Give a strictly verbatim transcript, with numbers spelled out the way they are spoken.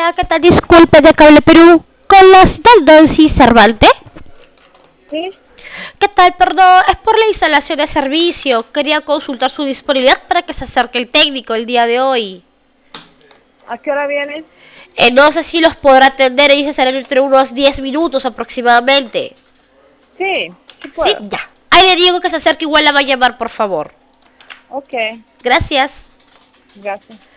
Hola, ¿qué tal? Disculpe de Cable Perú. Con la cita Dolcy Cervantes. Sí, ¿Qué tal? Perdón, es por la instalación de servicio. Quería consultar su disponibilidad para que se acerque el técnico el día de hoy. ¿a qué hora vienes? Eh, no sé si los podrá atender y se serán entre unos diez minutos aproximadamente. Sí, sí Sí, puedo. ya. Ahí le digo que se acerque, igual la va a llamar, por favor. Ok, Gracias. gracias.